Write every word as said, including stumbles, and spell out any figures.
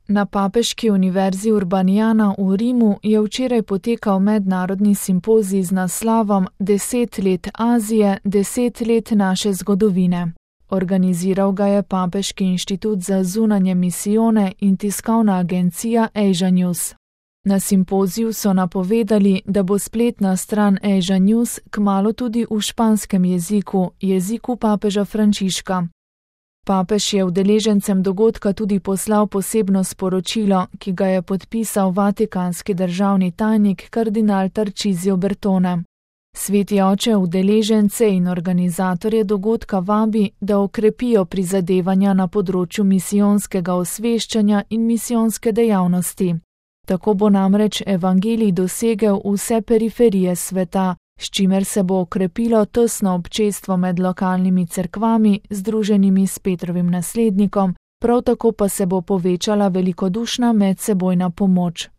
Na Papeški univerzi Urbaniana v Rimu je včeraj potekal mednarodni simpozij z naslovom Deset let Azije, deset let naše zgodovine. Organiziral ga je Papeški inštitut za zunanje misijone in tiskovna agencija Asia News. Na simpoziju so napovedali, da bo spletna stran Asia News kmalu tudi v španskem jeziku, jeziku papeža Frančiška. Papež je udeležencem dogodka tudi poslal posebno sporočilo, ki ga je podpisal vatikanski državni tajnik kardinal Tarcisio Bertone. Sveti oče udeležence in organizatorje dogodka vabi, da okrepijo prizadevanja na področju misijonskega osveščanja in misijonske dejavnosti. Tako bo namreč evangelij dosegel vse periferije sveta, s čimer se bo okrepilo tesno občestvo med lokalnimi cerkvami, združenimi s Petrovim naslednikom, prav tako pa se bo povečala velikodušna medsebojna pomoč.